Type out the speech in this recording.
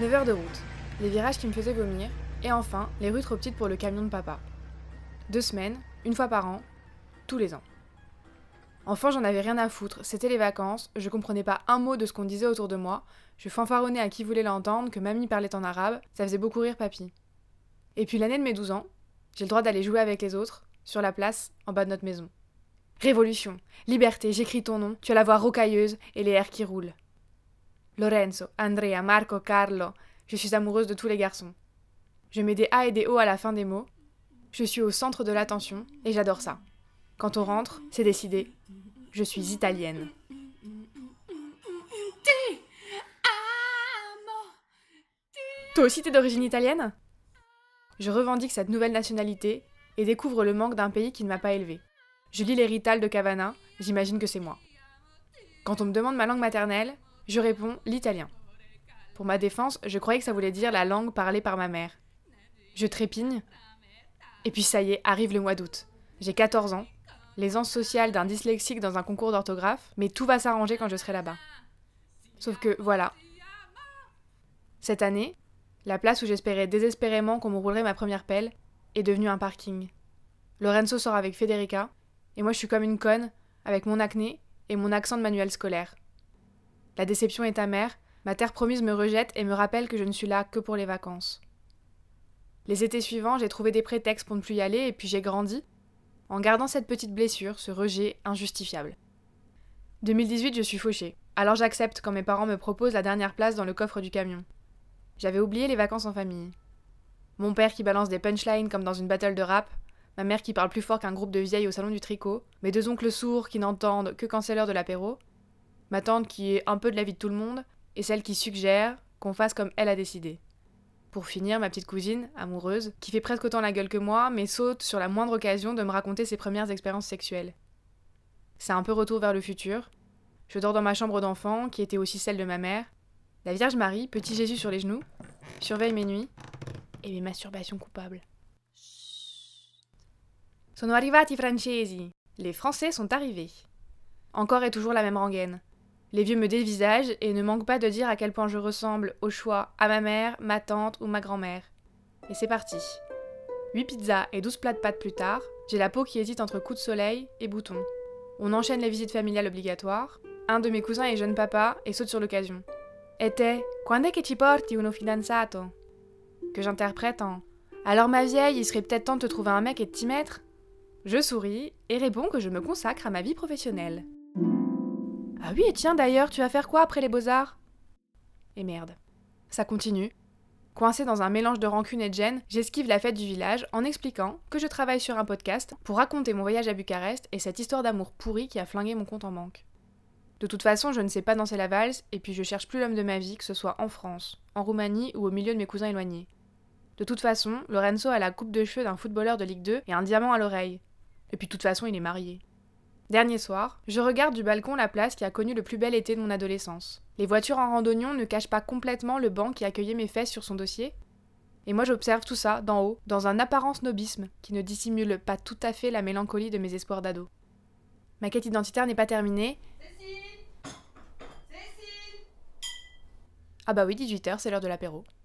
9 heures de route, les virages qui me faisaient vomir, et enfin, les rues trop petites pour le camion de papa. 2 semaines, une fois par an, tous les ans. Enfant, j'en avais rien à foutre, c'était les vacances, je comprenais pas un mot de ce qu'on disait autour de moi, je fanfaronnais à qui voulait l'entendre que mamie parlait en arabe, ça faisait beaucoup rire papy. Et puis l'année de mes 12 ans, j'ai le droit d'aller jouer avec les autres, sur la place, en bas de notre maison. Révolution, liberté, j'écris ton nom, tu as la voix rocailleuse et les airs qui roulent. Lorenzo, Andrea, Marco, Carlo, je suis amoureuse de tous les garçons. Je mets des A et des O à la fin des mots, je suis au centre de l'attention et j'adore ça. Quand on rentre, c'est décidé, je suis italienne. Toi aussi t'es d'origine italienne ? Je revendique cette nouvelle nationalité et découvre le manque d'un pays qui ne m'a pas élevée. Je lis les Rital de Cavana, j'imagine que c'est moi. Quand on me demande ma langue maternelle, je réponds l'italien. Pour ma défense, je croyais que ça voulait dire la langue parlée par ma mère. Je trépigne, et puis ça y est, arrive le mois d'août. J'ai 14 ans, l'aisance sociale d'un dyslexique dans un concours d'orthographe, mais tout va s'arranger quand je serai là-bas. Sauf que, voilà. Cette année, la place où j'espérais désespérément qu'on me roulerait ma première pelle est devenue un parking. Lorenzo sort avec Federica, et moi je suis comme une conne, avec mon acné et mon accent de manuel scolaire. La déception est amère, ma terre promise me rejette et me rappelle que je ne suis là que pour les vacances. Les étés suivants, j'ai trouvé des prétextes pour ne plus y aller et puis j'ai grandi, en gardant cette petite blessure, ce rejet injustifiable. 2018, je suis fauchée, alors j'accepte quand mes parents me proposent la dernière place dans le coffre du camion. J'avais oublié les vacances en famille. Mon père qui balance des punchlines comme dans une battle de rap, ma mère qui parle plus fort qu'un groupe de vieilles au salon du tricot, mes 2 oncles sourds qui n'entendent que quand c'est l'heure de l'apéro, ma tante qui est un peu de l'avis de tout le monde, et celle qui suggère qu'on fasse comme elle a décidé. Pour finir, ma petite cousine, amoureuse, qui fait presque autant la gueule que moi, mais saute sur la moindre occasion de me raconter ses premières expériences sexuelles. C'est un peu retour vers le futur. Je dors dans ma chambre d'enfant, qui était aussi celle de ma mère. La Vierge Marie, petit Jésus sur les genoux, surveille mes nuits et mes masturbations coupables. Sono arrivati i francesi. Les Français sont arrivés. Encore et toujours la même rengaine. Les vieux me dévisagent et ne manquent pas de dire à quel point je ressemble au choix à ma mère, ma tante ou ma grand-mère. Et c'est parti. 8 pizzas et 12 plats de pâtes plus tard, j'ai la peau qui hésite entre coup de soleil et bouton. On enchaîne les visites familiales obligatoires. Un de mes cousins est jeune papa et saute sur l'occasion. Et te, quando è che ci porti uno fidanzato ? Que j'interprète en « Alors ma vieille, il serait peut-être temps de te trouver un mec et de t'y mettre ?» Je souris et réponds que je me consacre à ma vie professionnelle. Ah oui, et tiens d'ailleurs, tu vas faire quoi après les beaux-arts ? Et merde. Ça continue. Coincée dans un mélange de rancune et de gêne, j'esquive la fête du village en expliquant que je travaille sur un podcast pour raconter mon voyage à Bucarest et cette histoire d'amour pourri qui a flingué mon compte en banque. De toute façon, je ne sais pas danser la valse et puis je cherche plus l'homme de ma vie, que ce soit en France, en Roumanie ou au milieu de mes cousins éloignés. De toute façon, Lorenzo a la coupe de cheveux d'un footballeur de Ligue 2 et un diamant à l'oreille. Et puis de toute façon, il est marié. Dernier soir, je regarde du balcon la place qui a connu le plus bel été de mon adolescence. Les voitures en randonnion ne cachent pas complètement le banc qui accueillait mes fesses sur son dossier. Et moi j'observe tout ça, d'en haut, dans un apparent snobisme qui ne dissimule pas tout à fait la mélancolie de mes espoirs d'ado. Ma quête identitaire n'est pas terminée. Cécile ! Ah bah oui, 18h, c'est l'heure de l'apéro.